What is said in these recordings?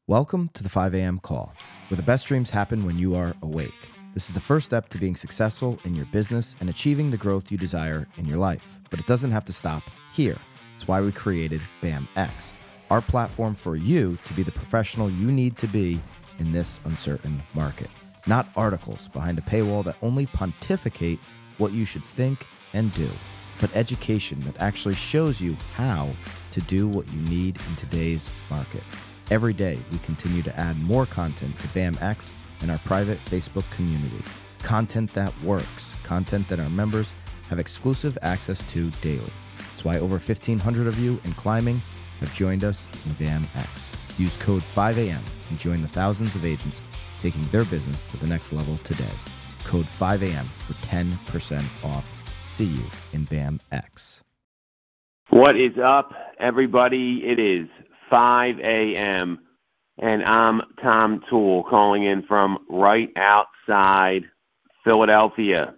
Welcome to the 5 a.m. call, where the best dreams happen when you are awake. This is the first step to being successful in your business and achieving the growth you desire in your life. But it doesn't have to stop here. That's why we created BAMX, our platform for you to be the professional you need to be in this uncertain market. Not articles behind a paywall that only pontificate what you should think and do, but education that actually shows you how to do what you need in today's market. Every day, we continue to add more content to BAMX and our private Facebook community. Content that works, content that our members have exclusive access to daily. That's why over 1,500 of you in climbing have joined us in BAMX. Use code 5AM and join the thousands of agents taking their business to the next level today. Code 5AM for 10% off. See you in BAMX. What is up, everybody? It is 5 a.m., and I'm Tom Toole calling in from right outside Philadelphia.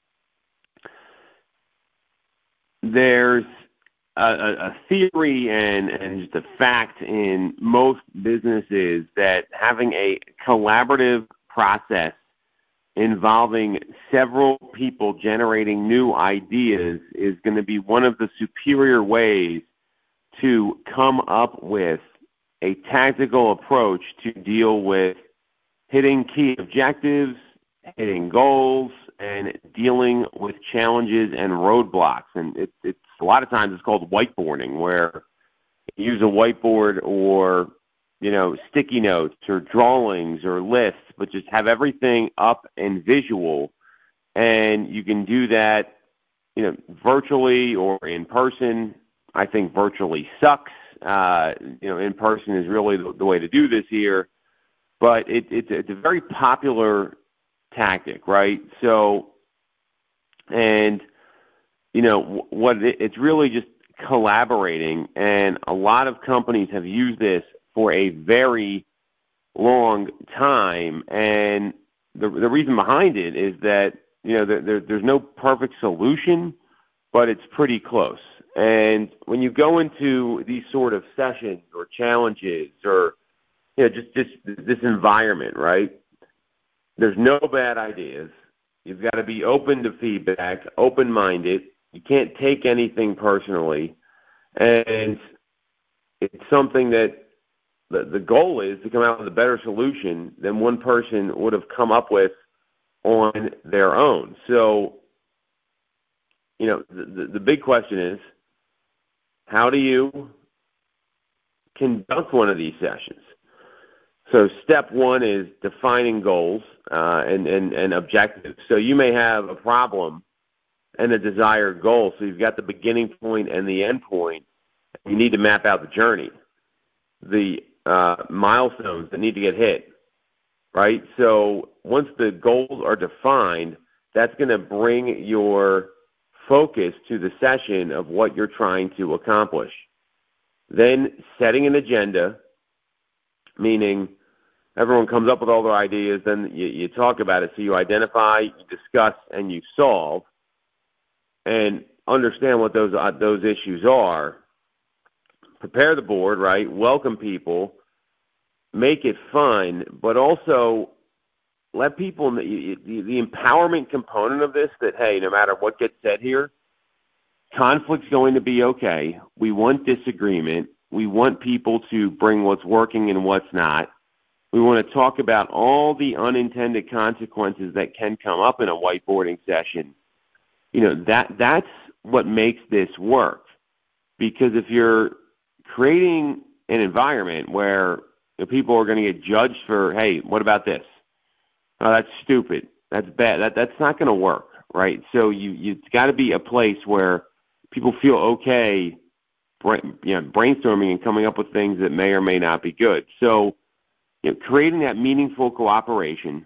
There's a theory and just a fact in most businesses that having a collaborative process involving several people generating new ideas is going to be one of the superior ways to come up with a tactical approach to deal with hitting key objectives, hitting goals, and dealing with challenges and roadblocks. And it's a lot of times it's called whiteboarding, where you use a whiteboard or, sticky notes or drawings or lists, but just have everything up and visual. And you can do that, virtually or in person. I think virtually sucks. In person is really the way to do this here, but it's a very popular tactic, right? So, and it's really just collaborating, and a lot of companies have used this for a very long time, and the reason behind it is that there's no perfect solution, but it's pretty close. And when you go into these sort of sessions or challenges or just this environment, right, there's no bad ideas. You've got to be open to feedback, open-minded. You can't take anything personally. And it's something that the goal is to come out with a better solution than one person would have come up with on their own. So, the big question is, how do you conduct one of these sessions? So step one is defining goals and objectives. So you may have a problem and a desired goal. So you've got the beginning point and the end point. You need to map out the journey, the milestones that need to get hit, right? So once the goals are defined, that's going to bring your focus to the session of what you're trying to accomplish. Then setting an agenda, meaning everyone comes up with all their ideas, then you talk about it. So you identify, you discuss, and you solve, and understand what those issues are. Prepare the board, right? Welcome people, make it fun, but also let people, the empowerment component of this, that, hey, no matter what gets said here, conflict's going to be okay. We want disagreement. We want people to bring what's working and what's not. We want to talk about all the unintended consequences that can come up in a whiteboarding session. That's what makes this work. Because if you're creating an environment where people are going to get judged for, hey, what about this? Oh, that's stupid. That's bad. That's not going to work, right? So you've got to be a place where people feel okay, brainstorming and coming up with things that may or may not be good. So, creating that meaningful cooperation,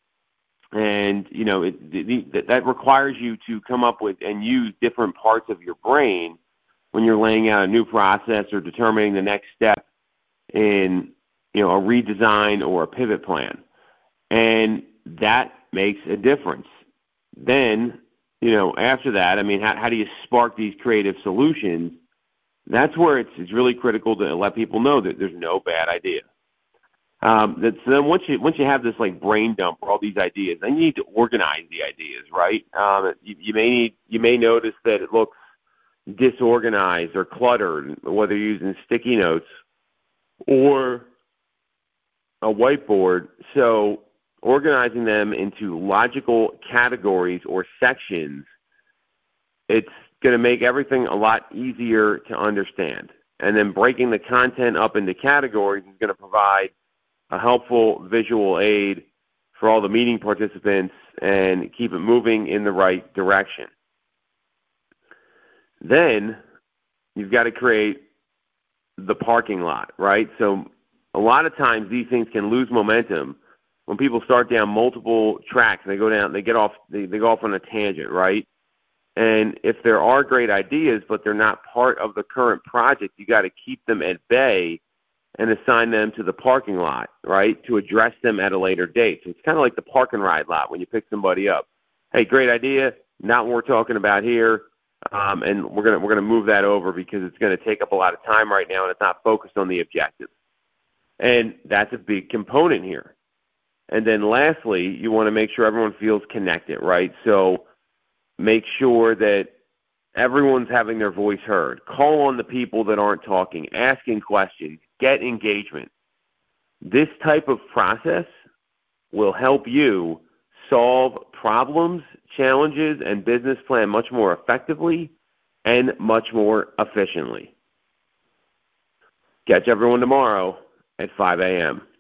and that requires you to come up with and use different parts of your brain when you're laying out a new process or determining the next step in a redesign or a pivot plan. And that makes a difference. Then, after that, how do you spark these creative solutions? That's where it's really critical to let people know that there's no bad idea. So then once you have this like brain dump for all these ideas, then you need to organize the ideas, right? You may notice that it looks disorganized or cluttered, whether you're using sticky notes or a whiteboard. So organizing them into logical categories or sections, it's going to make everything a lot easier to understand. And then breaking the content up into categories is going to provide a helpful visual aid for all the meeting participants and keep it moving in the right direction. Then you've got to create the parking lot, right? So a lot of times these things can lose momentum when people start down multiple tracks and they go off on a tangent, right? And if there are great ideas, but they're not part of the current project, you got to keep them at bay and assign them to the parking lot, right, to address them at a later date. So it's kind of like the park and ride lot when you pick somebody up. Hey, great idea, not what we're talking about here, and we're gonna move that over because it's going to take up a lot of time right now and it's not focused on the objective. And that's a big component here. And then lastly, you want to make sure everyone feels connected, right? So make sure that everyone's having their voice heard. Call on the people that aren't talking, asking questions, get engagement. This type of process will help you solve problems, challenges, and business plan much more effectively and much more efficiently. Catch everyone tomorrow at 5 a.m.